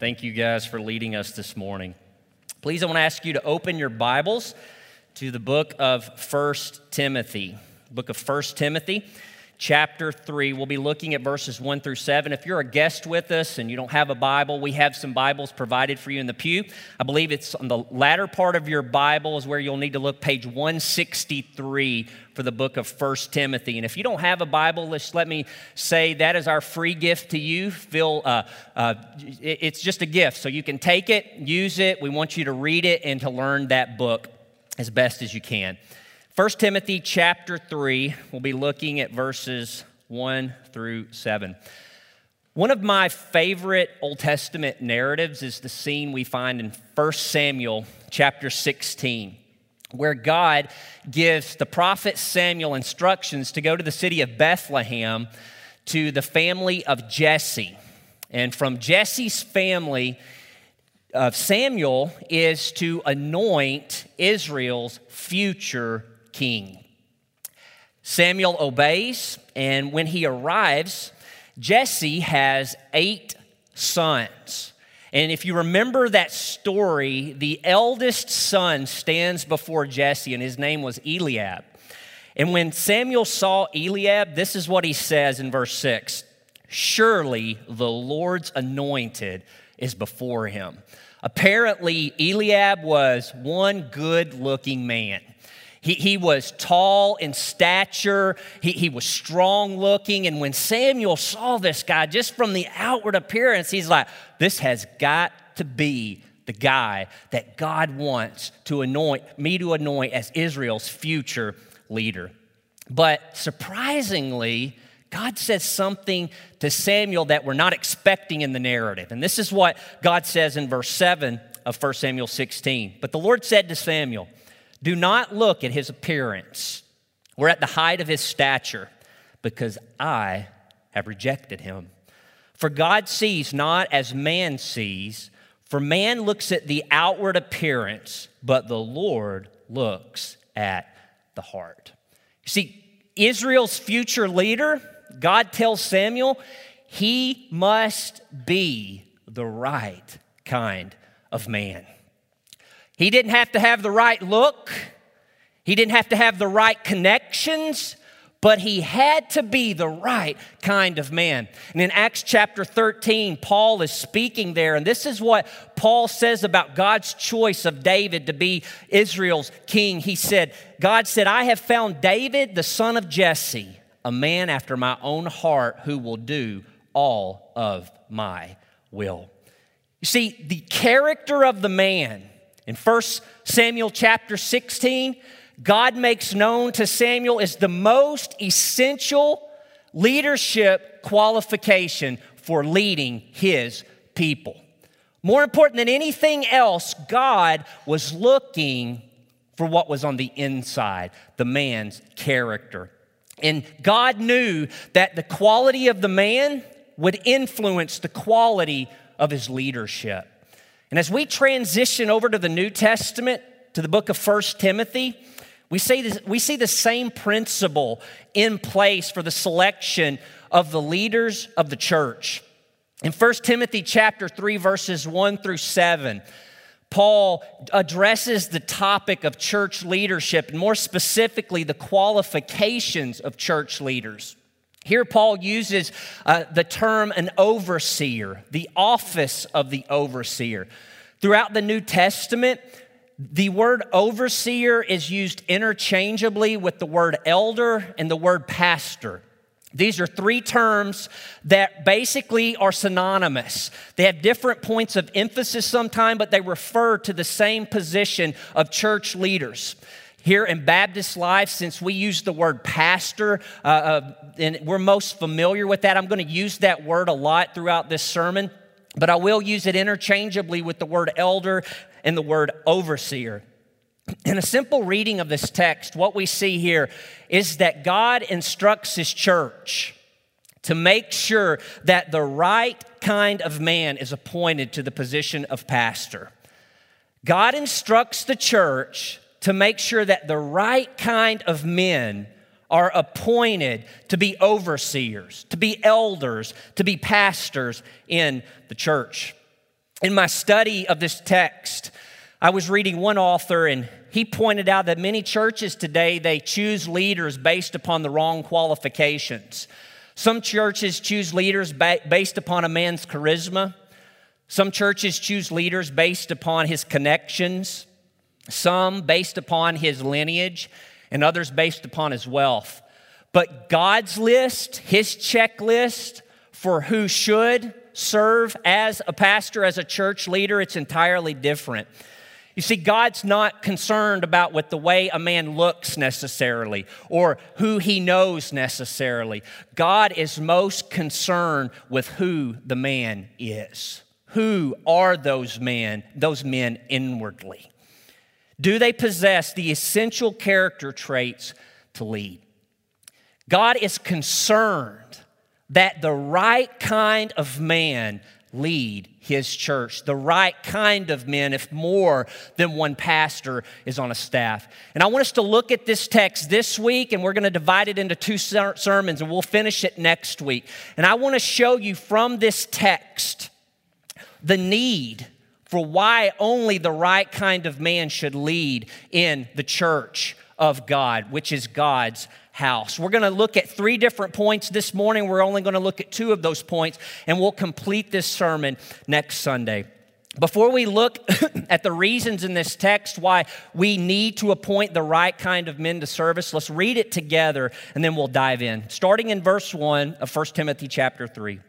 Thank you guys for leading us this morning. Please, I want to ask you to open your Bibles to the book of 1 Timothy. Book of 1 Timothy, chapter 3. We'll be looking at verses 1 through 7. If you're a guest with us and you don't have a Bible, we have some Bibles provided for you in the pew. I believe it's on the latter part of your Bible is where you'll need to look, page 163 for the book of 1 Timothy. And if you don't have a Bible, let me say that is our free gift to you. It's just a gift, so you can take it, use it. We want you to read it and to learn that book as best as you can. 1 Timothy chapter 3, we'll be looking at verses 1 through 7. One of my favorite Old Testament narratives is the scene we find in 1 Samuel chapter 16, where God gives the prophet Samuel instructions to go to the city of Bethlehem to the family of Jesse. And from Jesse's family, Samuel is to anoint Israel's future king. Samuel obeys, and when he arrives, Jesse has 8 sons. And if you remember that story, the eldest son stands before Jesse, and his name was Eliab. And when Samuel saw Eliab, this is what he says in verse 6. Surely the Lord's anointed is before him. Apparently, Eliab was one good-looking man. He was tall in stature. He was strong-looking. And when Samuel saw this guy, just from the outward appearance, he's like, this has got to be the guy that God wants to anoint as Israel's future leader. But surprisingly, God says something to Samuel that we're not expecting in the narrative. And this is what God says in verse 7 of 1 Samuel 16. But the Lord said to Samuel, do not look at his appearance or at the height of his stature, because I have rejected him. For God sees not as man sees, for man looks at the outward appearance, but the Lord looks at the heart. You see, Israel's future leader, God tells Samuel, he must be the right kind of man. He didn't have to have the right look. He didn't have to have the right connections, but he had to be the right kind of man. And in Acts chapter 13, Paul is speaking there, and this is what Paul says about God's choice of David to be Israel's king. He said, God said, I have found David, the son of Jesse, a man after my own heart who will do all of my will. You see, the character of the man, in 1 Samuel chapter 16, God makes known to Samuel is the most essential leadership qualification for leading his people. More important than anything else, God was looking for what was on the inside, the man's character. And God knew that the quality of the man would influence the quality of his leadership. And as we transition over to the New Testament, to the book of 1 Timothy, we see the same principle in place for the selection of the leaders of the church. In 1 Timothy chapter 3, verses 1 through 7, Paul addresses the topic of church leadership, and more specifically, the qualifications of church leaders. Here, Paul uses the term an overseer, the office of the overseer. Throughout the New Testament, the word overseer is used interchangeably with the word elder and the word pastor. These are 3 terms that basically are synonymous. They have different points of emphasis sometimes, but they refer to the same position of church leaders. Here in Baptist Life, since we use the word pastor, and we're most familiar with that, I'm going to use that word a lot throughout this sermon, but I will use it interchangeably with the word elder and the word overseer. In a simple reading of this text, what we see here is that God instructs his church to make sure that the right kind of man is appointed to the position of pastor. God instructs the church to make sure that the right kind of men are appointed to be overseers, to be elders, to be pastors in the church. In my study of this text, I was reading one author, and he pointed out that many churches today, they choose leaders based upon the wrong qualifications. Some churches choose leaders based upon a man's charisma. Some churches choose leaders based upon his connections. Some based upon his lineage, and others based upon his wealth. But God's list, his checklist for who should serve as a pastor, as a church leader, it's entirely different. You see, God's not concerned about what the way a man looks necessarily or who he knows necessarily. God is most concerned with who the man is. Who are those men inwardly? Do they possess the essential character traits to lead? God is concerned that the right kind of man lead his church, the right kind of men, if more than one pastor is on a staff. And I want us to look at this text this week, and we're going to divide it into two sermons, and we'll finish it next week. And I want to show you from this text the need for why only the right kind of man should lead in the church of God, which is God's house. We're going to look at 3 different points this morning. We're only going to look at 2 of those points, and we'll complete this sermon next Sunday. Before we look at the reasons in this text why we need to appoint the right kind of men to service, let's read it together, and then we'll dive in. Starting in verse 1 of 1 Timothy chapter 3.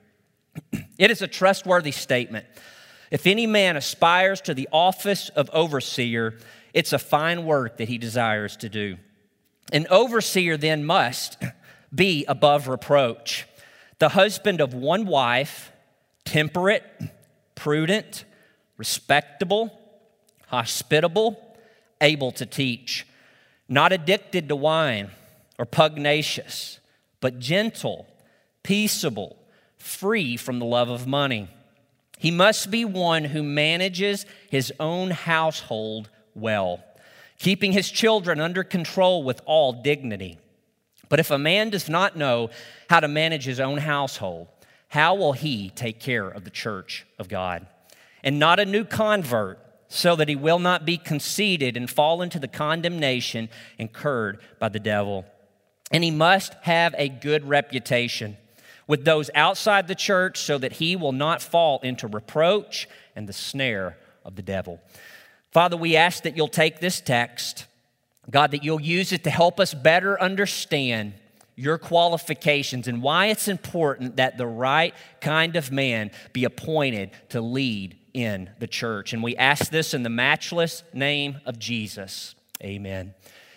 It is a trustworthy statement. If any man aspires to the office of overseer, it's a fine work that he desires to do. An overseer then must be above reproach, the husband of one wife, temperate, prudent, respectable, hospitable, able to teach, not addicted to wine or pugnacious, but gentle, peaceable, free from the love of money. He must be one who manages his own household well, keeping his children under control with all dignity. But if a man does not know how to manage his own household, how will he take care of the church of God? And not a new convert, so that he will not be conceited and fall into the condemnation incurred by the devil. And he must have a good reputation with those outside the church, so that he will not fall into reproach and the snare of the devil. Father, we ask that you'll take this text, God, that you'll use it to help us better understand your qualifications and why it's important that the right kind of man be appointed to lead in the church. And we ask this in the matchless name of Jesus. Amen.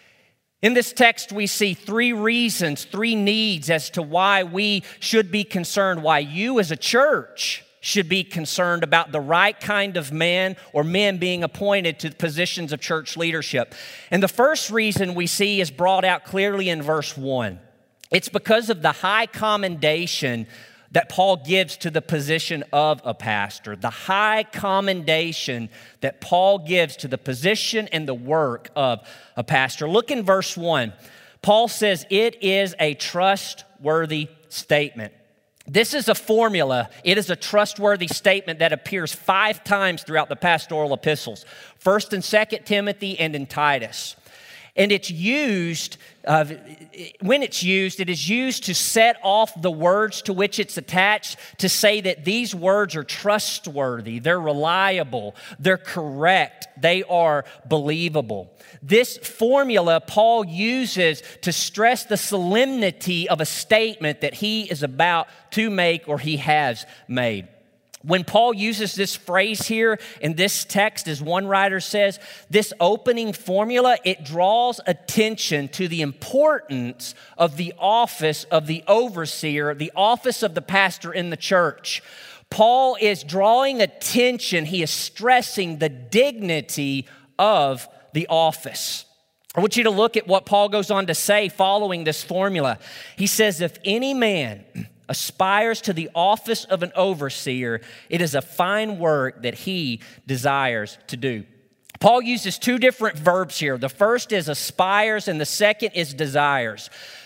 In this text, we see 3 reasons, 3 needs as to why we should be concerned, why you as a church should be concerned about the right kind of man or men being appointed to positions of church leadership. And the first reason we see is brought out clearly in verse 1. It's because of the high commendation that Paul gives to the position of a pastor, the high commendation that Paul gives to the position and the work of a pastor. Look in verse 1. Paul says it is a trustworthy statement. This is a formula. It is a trustworthy statement that appears 5 times throughout the pastoral epistles, 1st and 2nd Timothy and in Titus. And it's used, when it's used, it is used to set off the words to which it's attached to say that these words are trustworthy, they're reliable, they're correct, they are believable. This formula Paul uses to stress the solemnity of a statement that he is about to make or he has made. When Paul uses this phrase here in this text, as one writer says, this opening formula, it draws attention to the importance of the office of the overseer, the office of the pastor in the church. Paul is drawing attention, he is stressing the dignity of the office. I want you to look at what Paul goes on to say following this formula. He says, if any man aspires to the office of an overseer, it is a fine work that he desires to do. Paul uses 2 different verbs here. The first is aspires and the second is desires.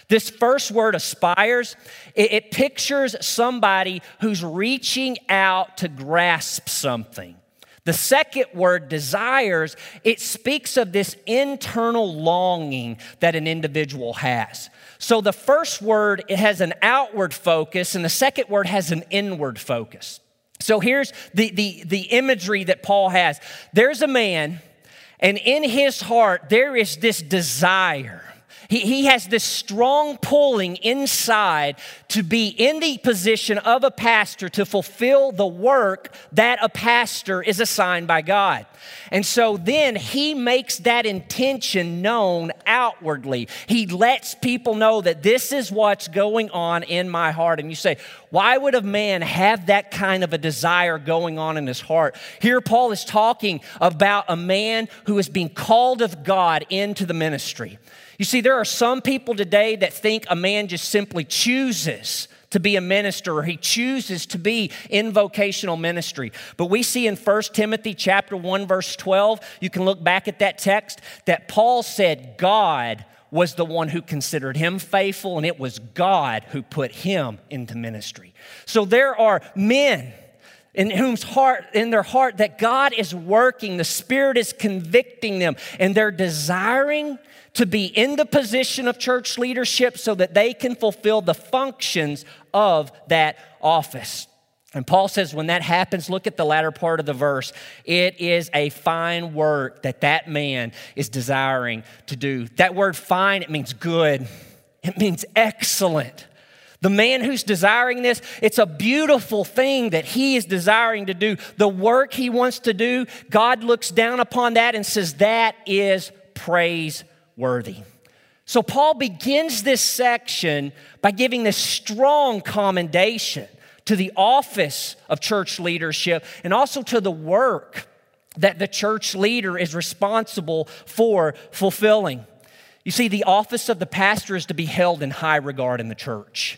This first word, aspires, it pictures somebody who's reaching out to grasp something. The second word, desires, it speaks of this internal longing that an individual has. So the first word, it has an outward focus, and the second word has an inward focus. So here's the imagery that Paul has. There's a man, and in his heart, there is this desire. He has this strong pulling inside to be in the position of a pastor to fulfill the work that a pastor is assigned by God. And so then he makes that intention known outwardly. He lets people know that this is what's going on in my heart. And you say, why would a man have that kind of a desire going on in his heart? Here Paul is talking about a man who is being called of God into the ministry. You see, there are some people today that think a man just simply chooses to be a minister, or he chooses to be in vocational ministry. But we see in 1 Timothy chapter 1, verse 12, you can look back at that text, that Paul said God was the one who considered him faithful, and it was God who put him into ministry. So there are men in their heart that God is working, the Spirit is convicting them, and they're desiring to be in the position of church leadership so that they can fulfill the functions of that office. And Paul says when that happens, look at the latter part of the verse. It is a fine work that man is desiring to do. That word fine, it means good. It means excellent. The man who's desiring this, it's a beautiful thing that he is desiring to do. The work he wants to do, God looks down upon that and says that is praiseworthy. So Paul begins this section by giving this strong commendation to the office of church leadership and also to the work that the church leader is responsible for fulfilling. You see, the office of the pastor is to be held in high regard in the church.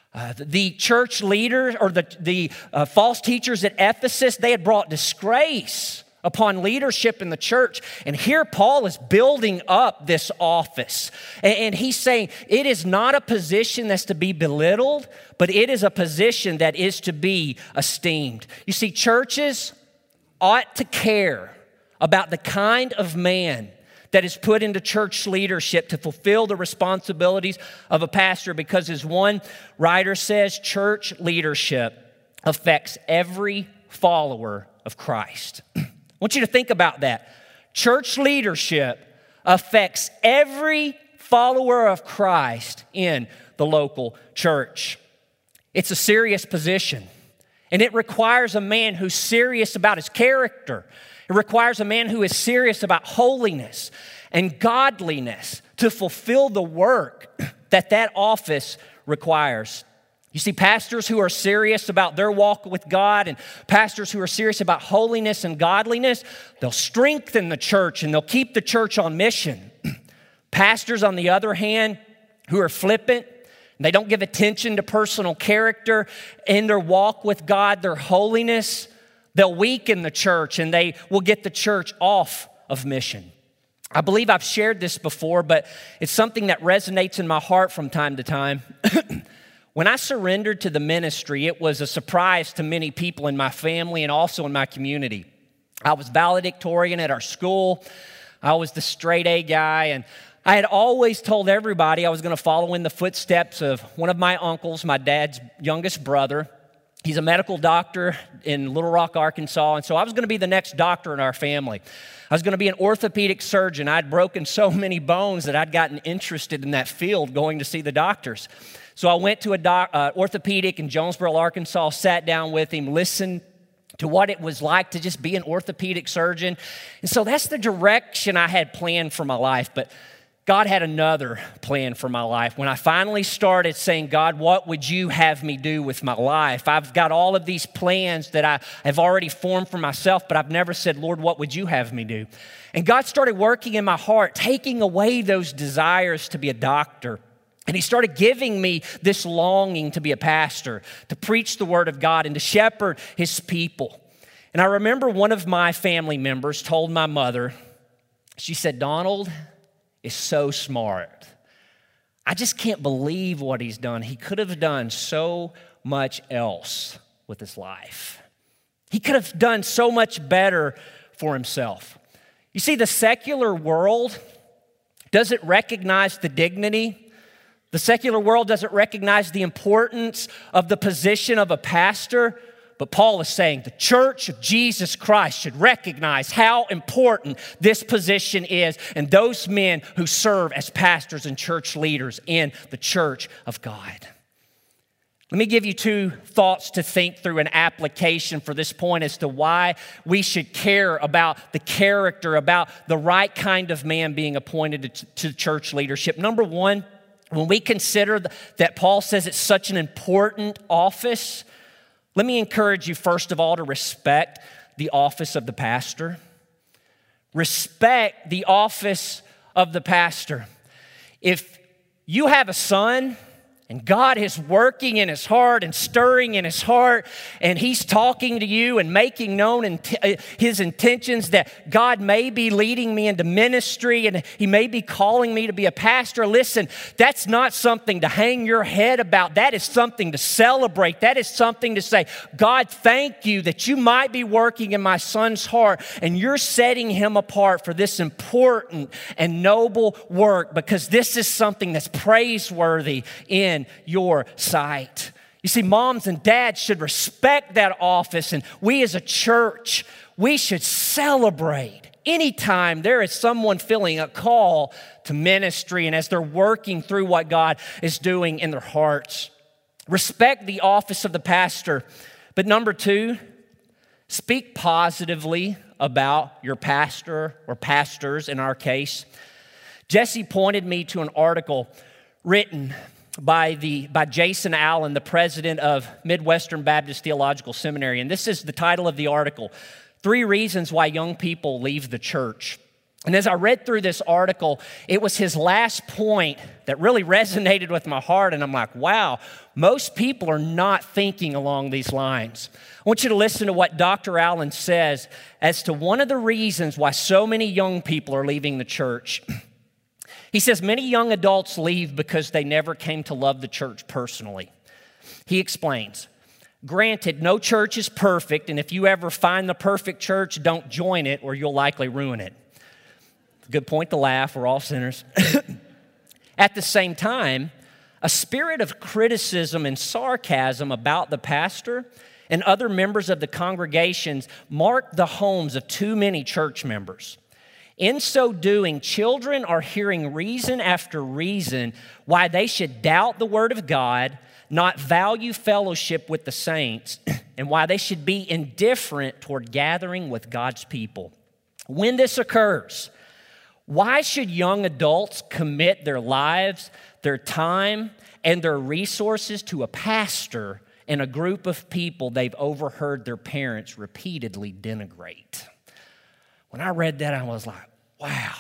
The church leaders or the false teachers at Ephesus, they had brought disgrace upon leadership in the church. And here Paul is building up this office. And he's saying it is not a position that's to be belittled, but it is a position that is to be esteemed. You see, churches ought to care about the kind of man that is put into church leadership to fulfill the responsibilities of a pastor, because as one writer says, church leadership affects every follower of Christ. I want you to think about that. Church leadership affects every follower of Christ in the local church. It's a serious position, and it requires a man who's serious about his character. It requires a man who is serious about holiness and godliness to fulfill the work that office requires. You see, pastors who are serious about their walk with God and pastors who are serious about holiness and godliness, they'll strengthen the church and they'll keep the church on mission. Pastors, on the other hand, who are flippant, they don't give attention to personal character in their walk with God, their holiness, they'll weaken the church and they will get the church off of mission. I believe I've shared this before, but it's something that resonates in my heart from time to time. When I surrendered to the ministry, it was a surprise to many people in my family and also in my community. I was valedictorian at our school. I was the straight A guy, and I had always told everybody I was going to follow in the footsteps of one of my uncles, my dad's youngest brother. He's a medical doctor in Little Rock, Arkansas, and so I was going to be the next doctor in our family. I was going to be an orthopedic surgeon. I'd broken so many bones that I'd gotten interested in that field going to see the doctors. So I went to a orthopedic in Jonesboro, Arkansas, sat down with him, listened to what it was like to just be an orthopedic surgeon. And so that's the direction I had planned for my life. But God had another plan for my life. When I finally started saying, God, what would you have me do with my life? I've got all of these plans that I have already formed for myself, but I've never said, Lord, what would you have me do? And God started working in my heart, taking away those desires to be a doctor. And he started giving me this longing to be a pastor, to preach the word of God and to shepherd his people. And I remember one of my family members told my mother, she said, Donald is so smart. I just can't believe what he's done. He could have done so much else with his life. He could have done so much better for himself. You see, the secular world doesn't recognize the dignity. The secular world doesn't recognize the importance of the position of a pastor. But Paul is saying the church of Jesus Christ should recognize how important this position is and those men who serve as pastors and church leaders in the church of God. Let me give you two thoughts to think through, an application for this point as to why we should care about the character, about the right kind of man being appointed to church leadership. Number one, when we consider that Paul says it's such an important office, let me encourage you, first of all, to respect the office of the pastor. Respect the office of the pastor. If you have a son and God is working in his heart and stirring in his heart, and he's talking to you and making known his intentions that God may be leading me into ministry and he may be calling me to be a pastor. Listen, that's not something to hang your head about. That is something to celebrate. That is something to say, God, thank you that you might be working in my son's heart and you're setting him apart for this important and noble work, because this is something that's praiseworthy in your sight. You see, moms and dads should respect that office, and we as a church, we should celebrate anytime there is someone feeling a call to ministry and as they're working through what God is doing in their hearts. Respect the office of the pastor. But number two, speak positively about your pastor or pastors in our case. Jesse pointed me to an article written by Jason Allen, the president of Midwestern Baptist Theological Seminary. And this is the title of the article, 3 Reasons Why Young People Leave the Church. And as I read through this article, it was his last point that really resonated with my heart. And I'm like, wow, most people are not thinking along these lines. I want you to listen to what Dr. Allen says as to one of the reasons why so many young people are leaving the church. He says, many young adults leave because they never came to love the church personally. He explains, granted, no church is perfect, and if you ever find the perfect church, don't join it or you'll likely ruin it. Good point to laugh, we're all sinners. At the same time, a spirit of criticism and sarcasm about the pastor and other members of the congregations mark the homes of too many church members. In so doing, children are hearing reason after reason why they should doubt the Word of God, not value fellowship with the saints, and why they should be indifferent toward gathering with God's people. When this occurs, why should young adults commit their lives, their time, and their resources to a pastor and a group of people they've overheard their parents repeatedly denigrate? When I read that, I was like, wow.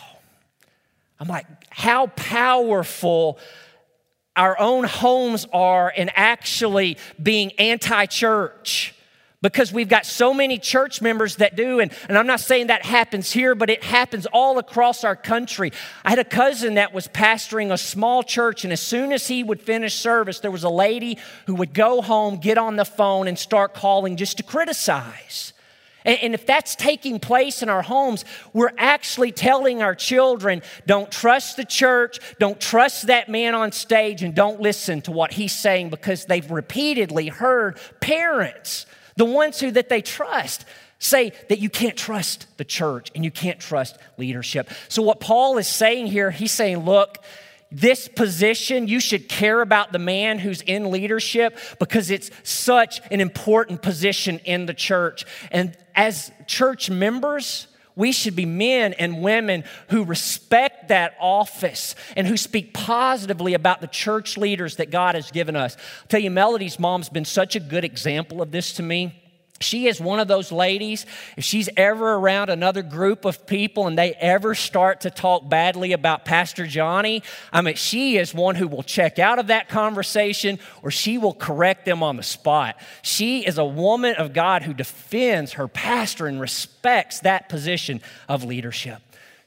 I'm like, how powerful our own homes are in actually being anti-church. Because we've got so many church members that do, and I'm not saying that happens here, but it happens all across our country. I had a cousin that was pastoring a small church, and as soon as he would finish service, there was a lady who would go home, get on the phone, and start calling just to criticize. And if that's taking place in our homes, we're actually telling our children, don't trust the church, don't trust that man on stage, and don't listen to what he's saying, because they've repeatedly heard parents, the ones that they trust, say that you can't trust the church and you can't trust leadership. So what Paul is saying here, he's saying, look, this position, you should care about the man who's in leadership because it's such an important position in the church. And as church members, we should be men and women who respect that office and who speak positively about the church leaders that God has given us. I'll tell you, Melody's mom's been such a good example of this to me. She is one of those ladies, if she's ever around another group of people and they ever start to talk badly about Pastor Johnny, she is one who will check out of that conversation or she will correct them on the spot. She is a woman of God who defends her pastor and respects that position of leadership.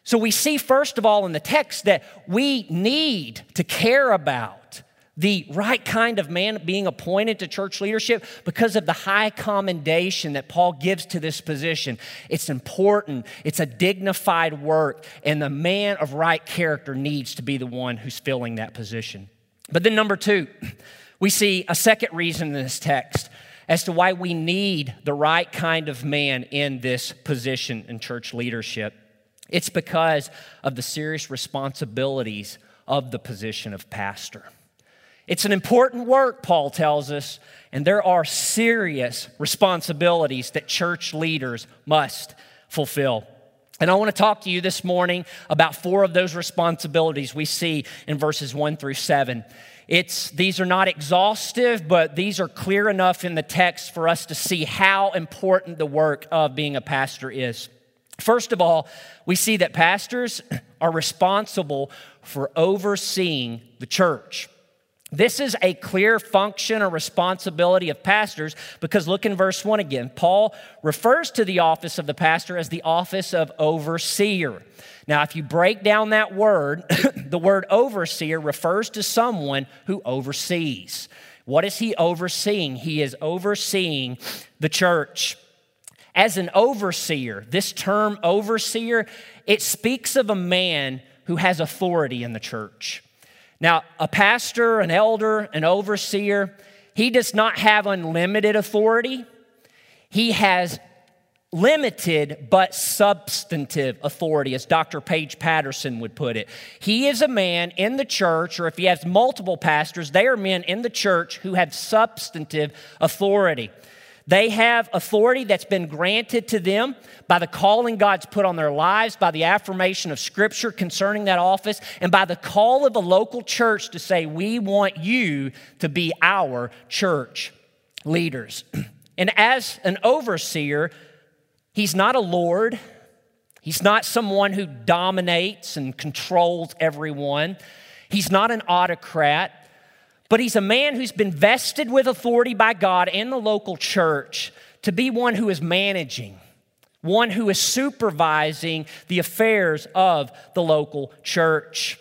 So we see, first of all, in the text that we need to care about the right kind of man being appointed to church leadership because of the high commendation that Paul gives to this position. It's important, it's a dignified work, and the man of right character needs to be the one who's filling that position. But then number two, we see a second reason in this text as to why we need the right kind of man in this position in church leadership. It's because of the serious responsibilities of the position of pastor. It's an important work, Paul tells us, and there are serious responsibilities that church leaders must fulfill. And I want to talk to you this morning about 4 of those responsibilities we see in verses 1 through 7. These are not exhaustive, but these are clear enough in the text for us to see how important the work of being a pastor is. First of all, we see that pastors are responsible for overseeing the church. This is a clear function or responsibility of pastors because look in verse 1 again. Paul refers to the office of the pastor as the office of overseer. Now, if you break down that word, the word overseer refers to someone who oversees. What is he overseeing? He is overseeing the church. As an overseer, this term overseer, it speaks of a man who has authority in the church. Now, a pastor, an elder, an overseer, he does not have unlimited authority. He has limited but substantive authority, as Dr. Paige Patterson would put it. He is a man in the church, or if he has multiple pastors, they are men in the church who have substantive authority. They have authority that's been granted to them by the calling God's put on their lives, by the affirmation of Scripture concerning that office, and by the call of a local church to say, we want you to be our church leaders. And as an overseer, he's not a lord. He's not someone who dominates and controls everyone. He's not an autocrat. But he's a man who's been vested with authority by God and the local church to be one who is managing, one who is supervising the affairs of the local church.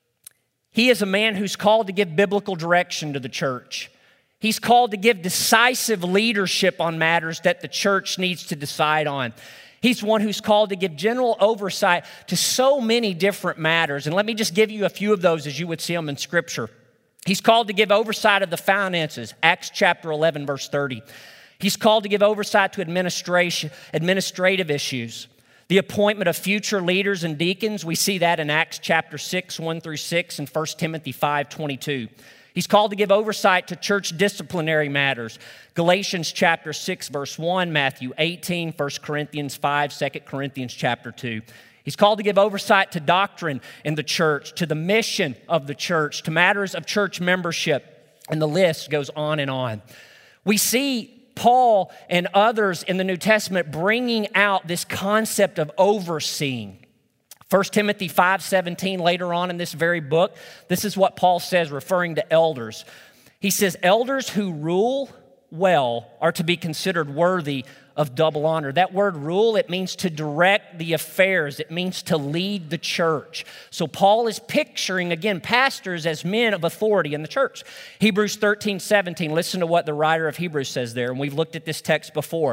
He is a man who's called to give biblical direction to the church. He's called to give decisive leadership on matters that the church needs to decide on. He's one who's called to give general oversight to so many different matters. And let me just give you a few of those as you would see them in Scripture. He's called to give oversight of the finances, Acts chapter 11, verse 30. He's called to give oversight to administrative issues. The appointment of future leaders and deacons, we see that in Acts chapter 6, 1 through 6, and 1 Timothy 5, 22. He's called to give oversight to church disciplinary matters. Galatians chapter 6, verse 1, Matthew 18, 1 Corinthians 5, 2 Corinthians chapter 2. He's called to give oversight to doctrine in the church, to the mission of the church, to matters of church membership, and the list goes on and on. We see Paul and others in the New Testament bringing out this concept of overseeing. 1 Timothy 5:17, later on in this very book, this is what Paul says referring to elders. He says, elders who rule well are to be considered worthy of double honor. That word rule, it means to direct the affairs. It means to lead the church. So Paul is picturing, again, pastors as men of authority in the church. Hebrews 13:17, listen to what the writer of Hebrews says there, and we've looked at this text before.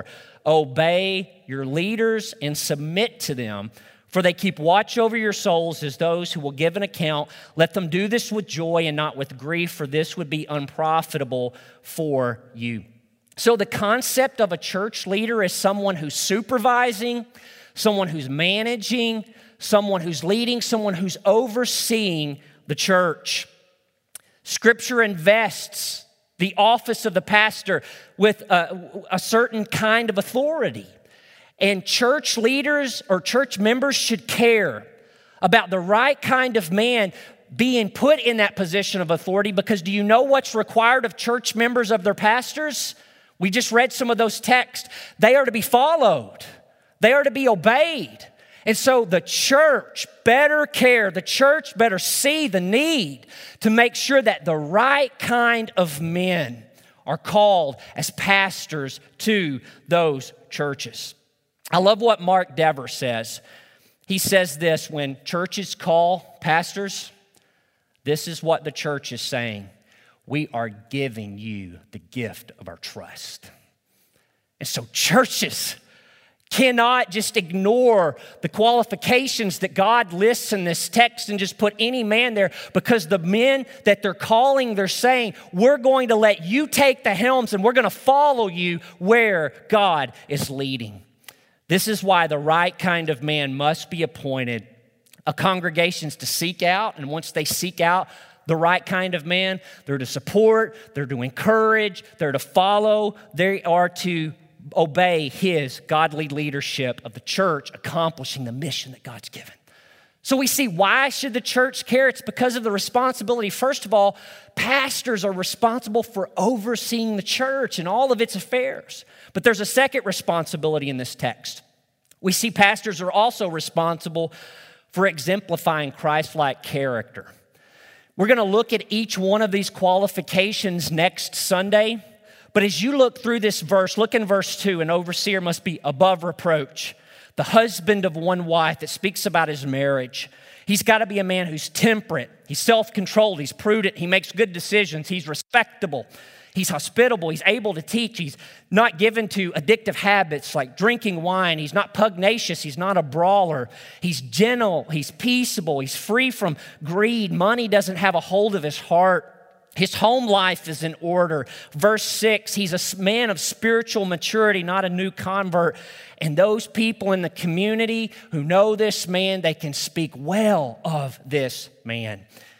Obey your leaders and submit to them, for they keep watch over your souls as those who will give an account. Let them do this with joy and not with grief, for this would be unprofitable for you. So the concept of a church leader is someone who's supervising, someone who's managing, someone who's leading, someone who's overseeing the church. Scripture invests the office of the pastor with a certain kind of authority. And church leaders or church members should care about the right kind of man being put in that position of authority, because do you know what's required of church members of their pastors? We just read some of those texts. They are to be followed. They are to be obeyed. And so the church better care. The church better see the need to make sure that the right kind of men are called as pastors to those churches. I love what Mark Dever says. He says this: when churches call pastors, this is what the church is saying: we are giving you the gift of our trust. And so churches cannot just ignore the qualifications that God lists in this text and just put any man there, because the men that they're calling, they're saying, we're going to let you take the helms and we're going to follow you where God is leading. This is why the right kind of man must be appointed. A congregation's to seek out, and once they seek out the right kind of man, they're to support, they're to encourage, they're to follow, they are to obey his godly leadership of the church, accomplishing the mission that God's given. So we see, why should the church care? It's because of the responsibility. First of all, pastors are responsible for overseeing the church and all of its affairs. But there's a second responsibility in this text. We see pastors are also responsible for exemplifying Christ-like character. We're going to look at each one of these qualifications next Sunday. But as you look through this verse, look in verse 2, an overseer must be above reproach, the husband of one wife. That speaks about his marriage. He's got to be a man who's temperate, he's self-controlled, he's prudent, he makes good decisions, he's respectable, he's hospitable, he's able to teach, he's not given to addictive habits like drinking wine, he's not pugnacious, he's not a brawler, he's gentle, he's peaceable, he's free from greed, money doesn't have a hold of his heart. His home life is in order. Verse 6, he's a man of spiritual maturity, not a new convert. And those people in the community who know this man, they can speak well of this man.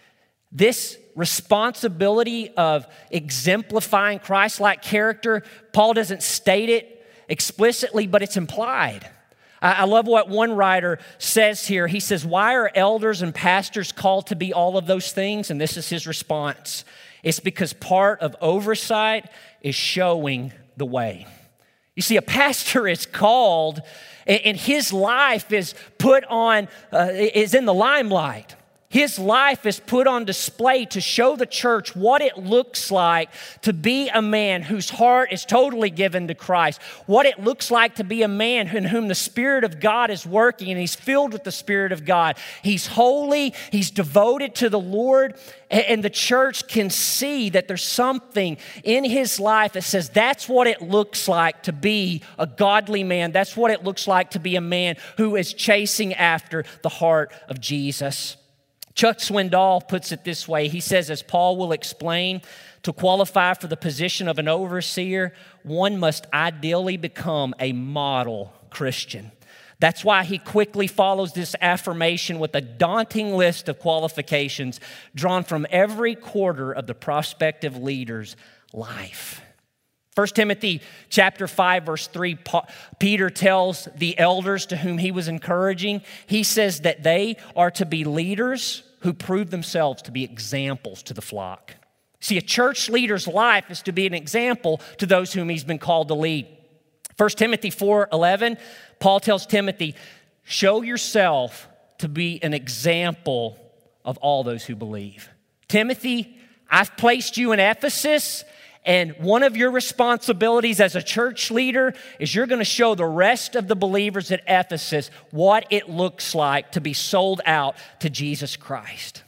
This responsibility of exemplifying Christ-like character, Paul doesn't state it explicitly, but it's implied. I love what one writer says here. He says, why are elders and pastors called to be all of those things? And this is his response. It's because part of oversight is showing the way. You see, a pastor is called, and his life is put on, is in the limelight. His life is put on display to show the church what it looks like to be a man whose heart is totally given to Christ, what it looks like to be a man in whom the Spirit of God is working and he's filled with the Spirit of God. He's holy, he's devoted to the Lord, and the church can see that there's something in his life that says that's what it looks like to be a godly man. That's what it looks like to be a man who is chasing after the heart of Jesus. Chuck Swindoll puts it this way. He says, as Paul will explain, to qualify for the position of an overseer, one must ideally become a model Christian. That's why he quickly follows this affirmation with a daunting list of qualifications drawn from every quarter of the prospective leader's life. 1 Timothy chapter 5, verse 3, Peter tells the elders to whom he was encouraging, he says that they are to be leaders who prove themselves to be examples to the flock. See, a church leader's life is to be an example to those whom he's been called to lead. 1 Timothy 4:11, Paul tells Timothy, show yourself to be an example of all those who believe. Timothy, I've placed you in Ephesus, and one of your responsibilities as a church leader is you're going to show the rest of the believers at Ephesus what it looks like to be sold out to Jesus Christ.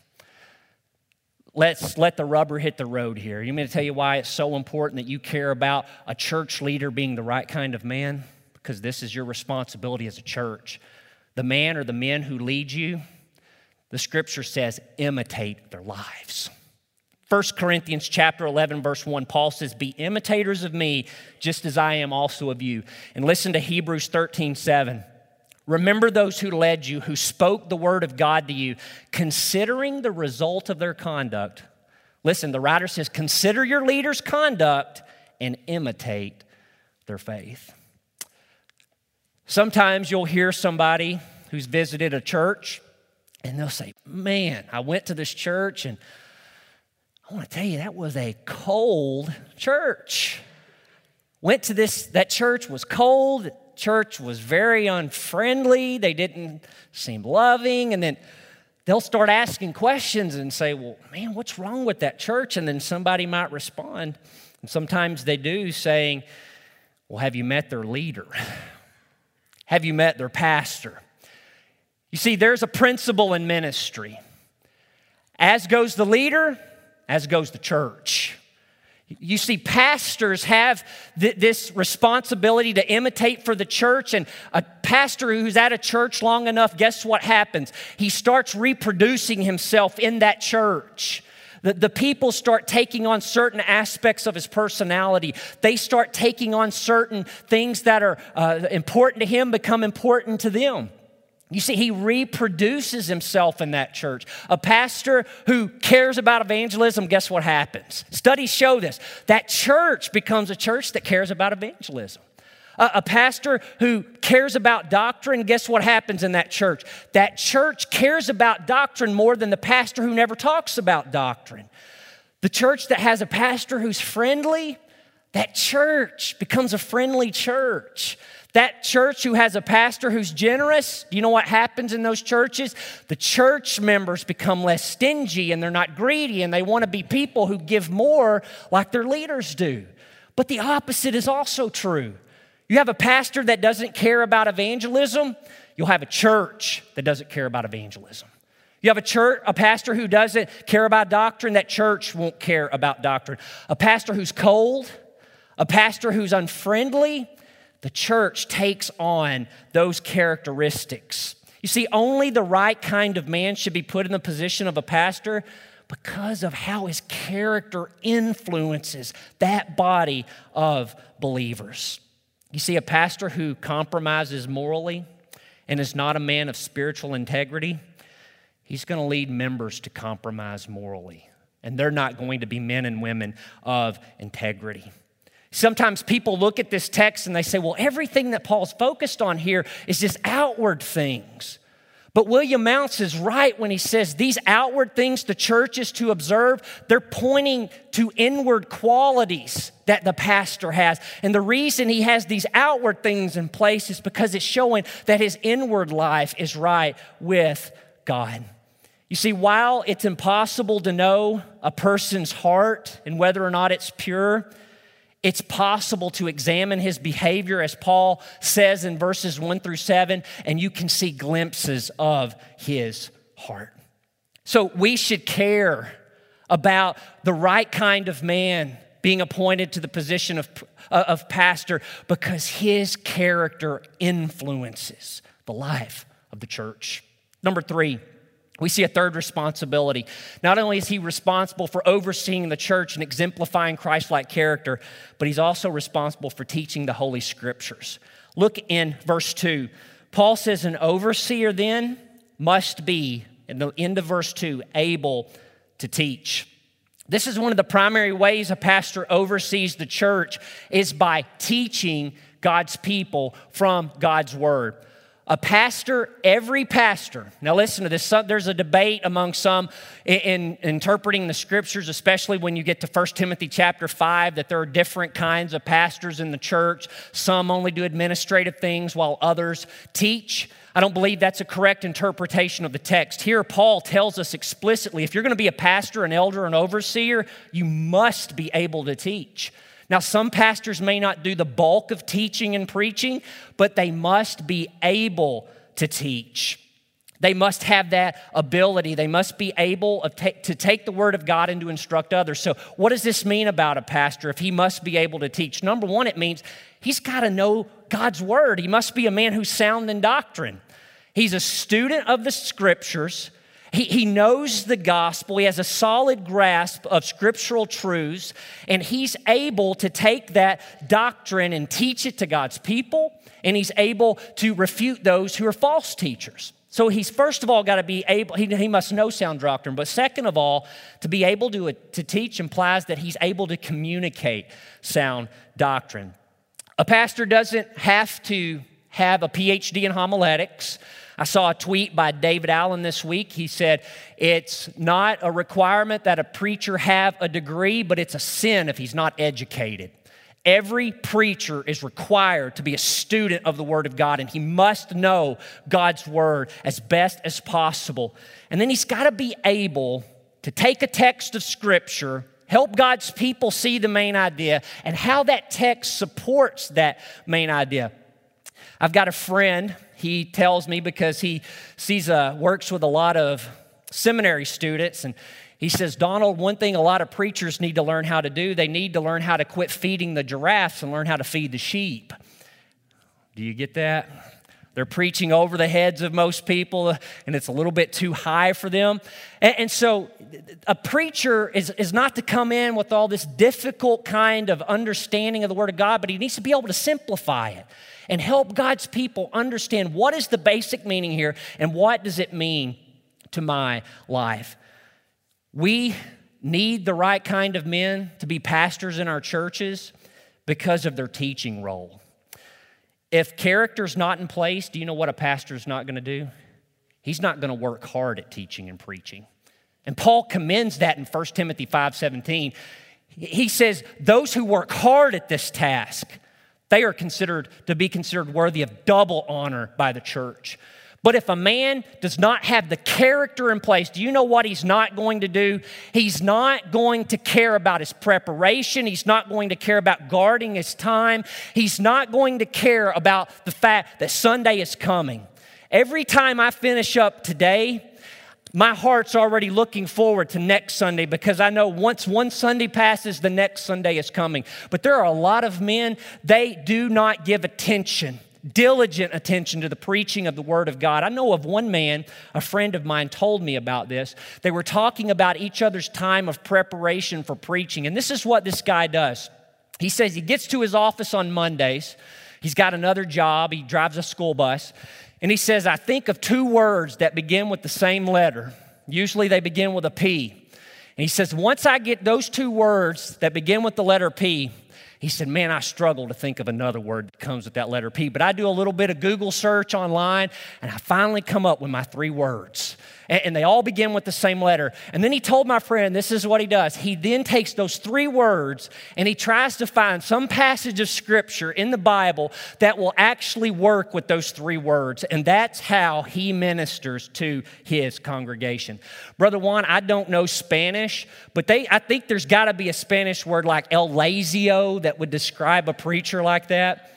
Let's let the rubber hit the road here. You mean to tell you why it's so important that you care about a church leader being the right kind of man? Because this is your responsibility as a church. The man or the men who lead you, the scripture says, imitate their lives. 1 Corinthians chapter 11, verse 1, Paul says, be imitators of me, just as I am also of you. And listen to Hebrews 13:7. Remember those who led you, who spoke the word of God to you, considering the result of their conduct. Listen, the writer says, consider your leaders' conduct and imitate their faith. Sometimes you'll hear somebody who's visited a church, and they'll say, man, I went to this church, and I want to tell you, that was a cold church. Went to that church was cold. The church was very unfriendly. They didn't seem loving. And then they'll start asking questions and say, well, man, what's wrong with that church? And then somebody might respond. And sometimes they do, saying, well, have you met their leader? Have you met their pastor? You see, there's a principle in ministry. As goes the leader, as goes the church. You see, pastors have this responsibility to imitate for the church, and a pastor who's at a church long enough, guess what happens? He starts reproducing himself in that church. The people start taking on certain aspects of his personality. They start taking on certain things that are important to him, become important to them. You see, he reproduces himself in that church. A pastor who cares about evangelism, guess what happens? Studies show this. That church becomes a church that cares about evangelism. A pastor who cares about doctrine, guess what happens in that church? That church cares about doctrine more than the pastor who never talks about doctrine. The church that has a pastor who's friendly, that church becomes a friendly church. That church who has a pastor who's generous, do you know what happens in those churches? The church members become less stingy and they're not greedy and they want to be people who give more like their leaders do. But the opposite is also true. You have a pastor that doesn't care about evangelism, you'll have a church that doesn't care about evangelism. You have a pastor who doesn't care about doctrine, that church won't care about doctrine. A pastor who's cold, a pastor who's unfriendly, the church takes on those characteristics. You see, only the right kind of man should be put in the position of a pastor because of how his character influences that body of believers. You see, a pastor who compromises morally and is not a man of spiritual integrity, he's going to lead members to compromise morally. And they're not going to be men and women of integrity. Sometimes people look at this text and they say, well, everything that Paul's focused on here is just outward things. But William Mounce is right when he says these outward things the church is to observe, they're pointing to inward qualities that the pastor has. And the reason he has these outward things in place is because it's showing that his inward life is right with God. You see, while it's impossible to know a person's heart and whether or not it's pure, it's possible to examine his behavior, as Paul says in verses 1-7, and you can see glimpses of his heart. So we should care about the right kind of man being appointed to the position of pastor because his character influences the life of the church. Number 3. We see a third responsibility. Not only is he responsible for overseeing the church and exemplifying Christ-like character, but he's also responsible for teaching the Holy Scriptures. Look in verse 2. Paul says an overseer then must be, in the end of verse 2, able to teach. This is one of the primary ways a pastor oversees the church is by teaching God's people from God's word. A pastor, every pastor, now listen to this, there's a debate among some in interpreting the scriptures, especially when you get to 1 Timothy chapter 5, that there are different kinds of pastors in the church. Some only do administrative things while others teach. I don't believe that's a correct interpretation of the text. Here, Paul tells us explicitly, if you're going to be a pastor, an elder, an overseer, you must be able to teach. Now, some pastors may not do the bulk of teaching and preaching, but they must be able to teach. They must have that ability. They must be able to take the word of God and to instruct others. So what does this mean about a pastor if he must be able to teach? Number one, it means he's got to know God's word. He must be a man who's sound in doctrine. He's a student of the scriptures. He knows the gospel. He has a solid grasp of scriptural truths, and he's able to take that doctrine and teach it to God's people, and he's able to refute those who are false teachers. So he's first of all got to be able, he must know sound doctrine, but second of all, to be able to teach implies that he's able to communicate sound doctrine. A pastor doesn't have to have a PhD in homiletics. I saw a tweet by David Allen this week. He said, it's not a requirement that a preacher have a degree, but it's a sin if he's not educated. Every preacher is required to be a student of the Word of God, and he must know God's Word as best as possible. And then he's got to be able to take a text of Scripture, help God's people see the main idea, and how that text supports that main idea. I've got a friend, he tells me because he works with a lot of seminary students, and he says, Donald, one thing a lot of preachers need to learn how to do, they need to learn how to quit feeding the giraffes and learn how to feed the sheep. Do you get that? They're preaching over the heads of most people, and it's a little bit too high for them. And so a preacher is not to come in with all this difficult kind of understanding of the Word of God, but he needs to be able to simplify it and help God's people understand what is the basic meaning here and what does it mean to my life. We need the right kind of men to be pastors in our churches because of their teaching role. If character's not in place, do you know what a pastor's not going to do? He's not going to work hard at teaching and preaching. And Paul commends that in 1 Timothy 5:17. He says, those who work hard at this task, they are considered worthy of double honor by the church. But if a man does not have the character in place, do you know what he's not going to do? He's not going to care about his preparation. He's not going to care about guarding his time. He's not going to care about the fact that Sunday is coming. Every time I finish up today, my heart's already looking forward to next Sunday because I know once one Sunday passes, the next Sunday is coming. But there are a lot of men, they do not give diligent attention to the preaching of the Word of God. I know of one man, a friend of mine told me about this. They were talking about each other's time of preparation for preaching, and this is what this guy does. He says he gets to his office on Mondays. He's got another job. He drives a school bus, and he says, I think of two words that begin with the same letter. Usually they begin with a P. And he says, once I get those two words that begin with the letter P, he said, man, I struggle to think of another word that comes with that letter P. But I do a little bit of Google search online, and I finally come up with my three words. And they all begin with the same letter. And then he told my friend, this is what he does. He then takes those three words, and he tries to find some passage of Scripture in the Bible that will actually work with those three words. And that's how he ministers to his congregation. Brother Juan, I don't know Spanish, but I think there's got to be a Spanish word like el lacio that would describe a preacher like that.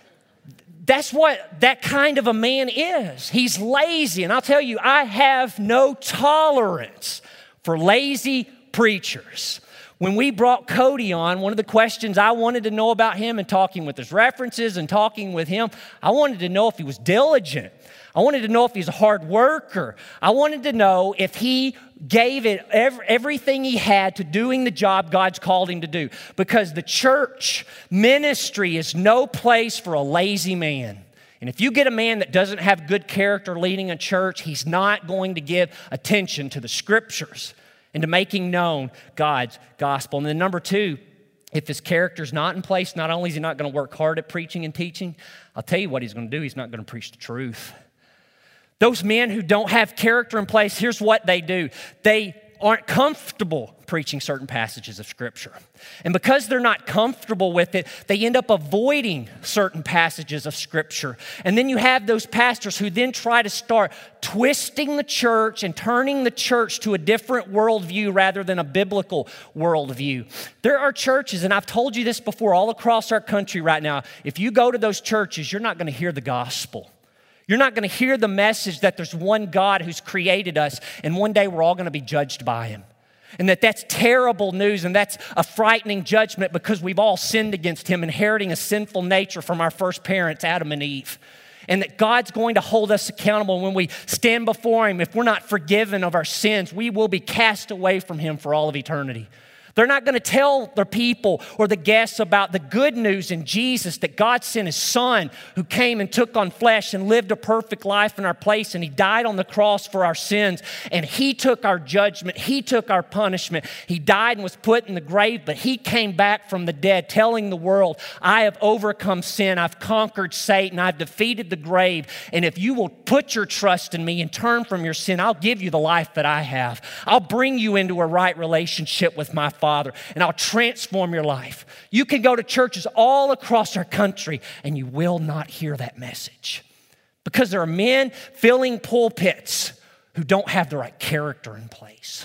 That's what that kind of a man is. He's lazy. And I'll tell you, I have no tolerance for lazy preachers. When we brought Cody on, one of the questions I wanted to know about him and talking with his references and talking with him, I wanted to know if he was diligent. I wanted to know if he's a hard worker. I wanted to know if he gave it everything he had to doing the job God's called him to do. Because the church ministry is no place for a lazy man. And if you get a man that doesn't have good character leading a church, he's not going to give attention to the Scriptures and to making known God's gospel. And then number two, if his character's not in place, not only is he not going to work hard at preaching and teaching, I'll tell you what he's going to do. He's not going to preach the truth. Those men who don't have character in place, here's what they do. They aren't comfortable preaching certain passages of Scripture. And because they're not comfortable with it, they end up avoiding certain passages of Scripture. And then you have those pastors who then try to start twisting the church and turning the church to a different worldview rather than a biblical worldview. There are churches, and I've told you this before, all across our country right now, if you go to those churches, you're not going to hear the gospel. You're not going to hear the message that there's one God who's created us, and one day we're all going to be judged by Him. And that's terrible news, and that's a frightening judgment because we've all sinned against Him, inheriting a sinful nature from our first parents, Adam and Eve. And that God's going to hold us accountable when we stand before Him. If we're not forgiven of our sins, we will be cast away from Him for all of eternity. They're not going to tell the people or the guests about the good news in Jesus that God sent His Son who came and took on flesh and lived a perfect life in our place, and He died on the cross for our sins, and He took our judgment. He took our punishment. He died and was put in the grave, but He came back from the dead telling the world, I have overcome sin. I've conquered Satan. I've defeated the grave, and if you will put your trust in me and turn from your sin, I'll give you the life that I have. I'll bring you into a right relationship with my Father, and I'll transform your life. You can go to churches all across our country, and you will not hear that message because there are men filling pulpits who don't have the right character in place.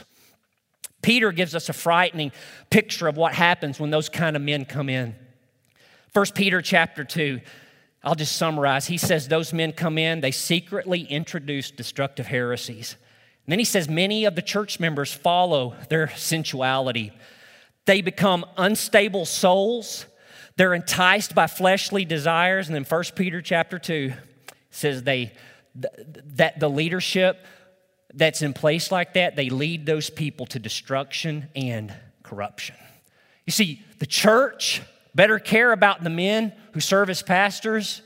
Peter gives us a frightening picture of what happens when those kind of men come in. 1 Peter chapter 2. I'll just summarize. He says those men come in, they secretly introduce destructive heresies. And then he says many of the church members follow their sensuality. They become unstable souls. They're enticed by fleshly desires. And then 1 Peter chapter 2 says that the leadership that's in place like that, they lead those people to destruction and corruption. You see, the church better care about the men who serve as pastors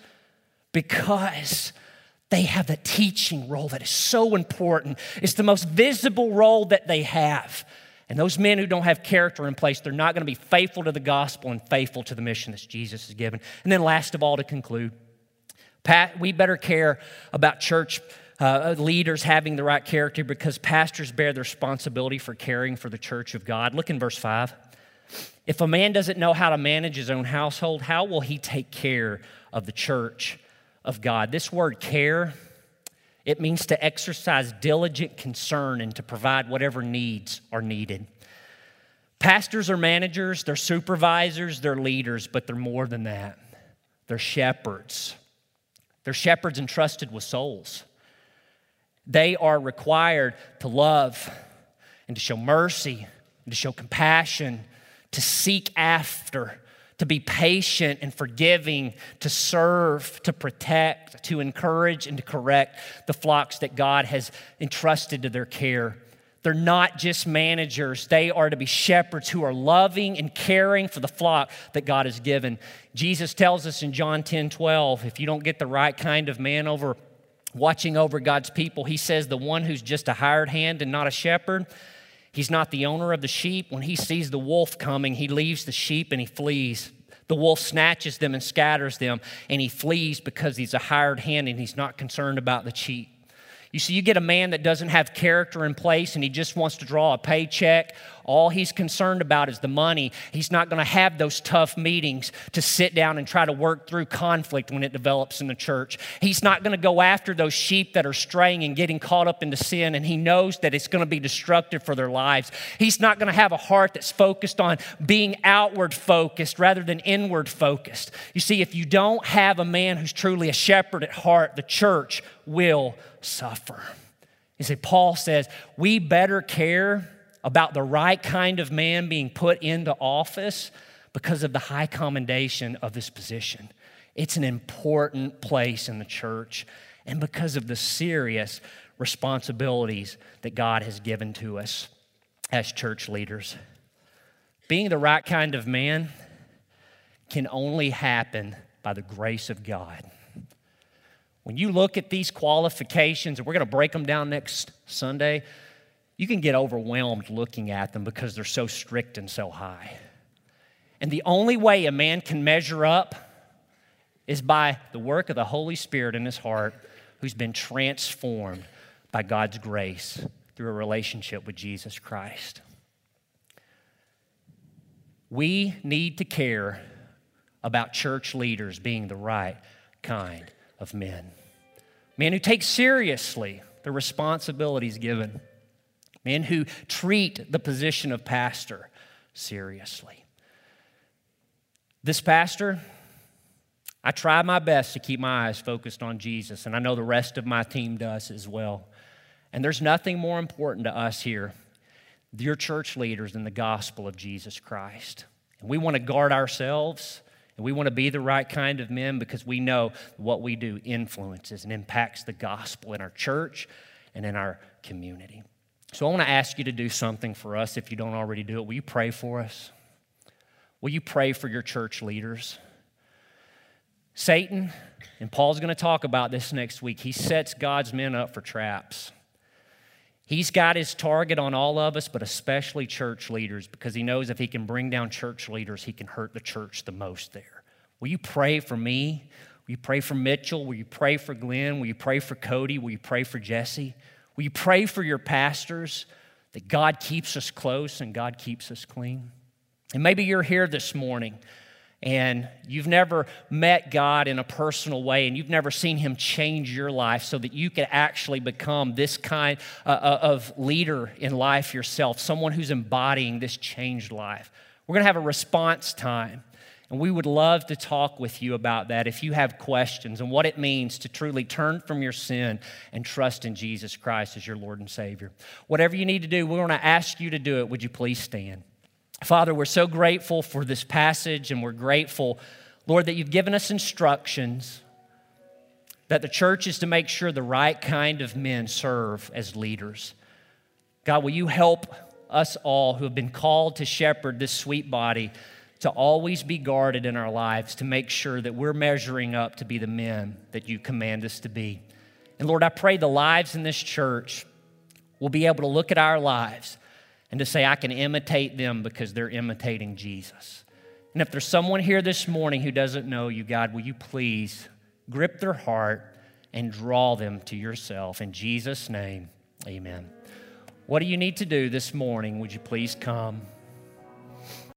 because they have a teaching role that is so important. It's the most visible role that they have. And those men who don't have character in place, they're not going to be faithful to the gospel and faithful to the mission that Jesus has given. And then last of all, to conclude, we better care about church leaders having the right character because pastors bear the responsibility for caring for the church of God. Look in verse 5. If a man doesn't know how to manage his own household, how will he take care of the church of God? This word care, it means to exercise diligent concern and to provide whatever needs are needed. Pastors are managers, they're supervisors, they're leaders, but they're more than that. They're shepherds. They're shepherds entrusted with souls. They are required to love and to show mercy and to show compassion, to seek after, to be patient and forgiving, to serve, to protect, to encourage, and to correct the flocks that God has entrusted to their care. They're not just managers. They are to be shepherds who are loving and caring for the flock that God has given. Jesus tells us in John 10:12, if you don't get the right kind of man watching over God's people, he says the one who's just a hired hand and not a shepherd, he's not the owner of the sheep. When he sees the wolf coming, he leaves the sheep and he flees. The wolf snatches them and scatters them, and he flees because he's a hired hand and he's not concerned about the sheep. You see, you get a man that doesn't have character in place and he just wants to draw a paycheck. All he's concerned about is the money. He's not going to have those tough meetings to sit down and try to work through conflict when it develops in the church. He's not going to go after those sheep that are straying and getting caught up into sin, and he knows that it's going to be destructive for their lives. He's not going to have a heart that's focused on being outward focused rather than inward focused. You see, if you don't have a man who's truly a shepherd at heart, the church will suffer. You see, Paul says, we better care about the right kind of man being put into office because of the high commendation of this position. It's an important place in the church, and because of the serious responsibilities that God has given to us as church leaders. Being the right kind of man can only happen by the grace of God. When you look at these qualifications, and we're going to break them down next Sunday, you can get overwhelmed looking at them because they're so strict and so high. And the only way a man can measure up is by the work of the Holy Spirit in his heart, who's been transformed by God's grace through a relationship with Jesus Christ. We need to care about church leaders being the right kind of men. Men who take seriously the responsibilities given. Men who treat the position of pastor seriously. This pastor, I try my best to keep my eyes focused on Jesus, and I know the rest of my team does as well. And there's nothing more important to us here, your church leaders, than the gospel of Jesus Christ. And we want to guard ourselves, and we want to be the right kind of men because we know what we do influences and impacts the gospel in our church and in our community. So I want to ask you to do something for us if you don't already do it. Will you pray for us? Will you pray for your church leaders? Satan, and Paul's going to talk about this next week, he sets God's men up for traps. He's got his target on all of us, but especially church leaders, because he knows if he can bring down church leaders, he can hurt the church the most there. Will you pray for me? Will you pray for Mitchell? Will you pray for Glenn? Will you pray for Cody? Will you pray for Jesse? Will you pray for your pastors that God keeps us close and God keeps us clean? And maybe you're here this morning and you've never met God in a personal way and you've never seen Him change your life so that you can actually become this kind of leader in life yourself, someone who's embodying this changed life. We're going to have a response time. And we would love to talk with you about that if you have questions and what it means to truly turn from your sin and trust in Jesus Christ as your Lord and Savior. Whatever you need to do, we want to ask you to do it. Would you please stand? Father, we're so grateful for this passage, and we're grateful, Lord, that you've given us instructions that the church is to make sure the right kind of men serve as leaders. God, will you help us all who have been called to shepherd this sweet body to always be guarded in our lives, to make sure that we're measuring up to be the men that you command us to be. And Lord, I pray the lives in this church will be able to look at our lives and to say, I can imitate them because they're imitating Jesus. And if there's someone here this morning who doesn't know you, God, will you please grip their heart and draw them to yourself. In Jesus' name, amen. What do you need to do this morning? Would you please come?